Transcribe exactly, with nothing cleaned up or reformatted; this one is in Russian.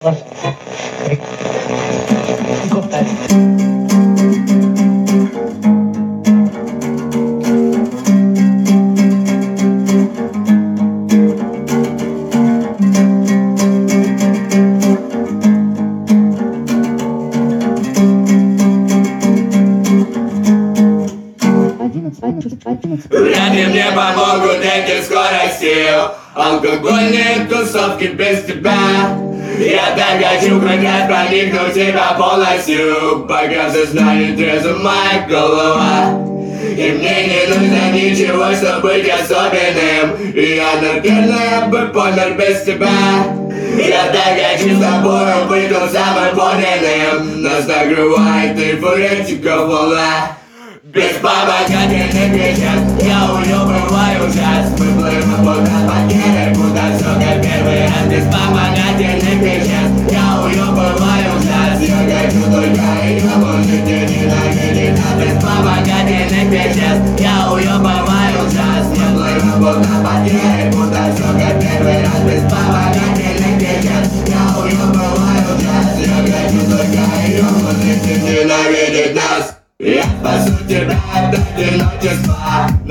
Два, три. Готай. Вряд ли мне помогут эти скорости, алкогольные тусовки без тебя. Я так хочу хоть раз проникнуть тебя полностью, пока сознание трезво моя голова. И мне не нужно ничего, чтобы быть особенным. И я, наверное, бы помер без тебя. Я так хочу с тобой быть тем самым подлинным. Нас накрывает эйфоретика волна. Без помогательных вечер я уебываю ужас. Мы плывем куда потеря, куда все как первый раз. Без помогательных вечер я уебываю ужас. Я хочу только ее, может не ненавидеть. А без помогательных вечер я уебываю ужас. Мы плывем куда потеря, куда все как первый раз. Без помогательных вечер я уебываю ужас. Я хочу только ее, может не ненавидеть нас. Я спасу тебя от одиночества.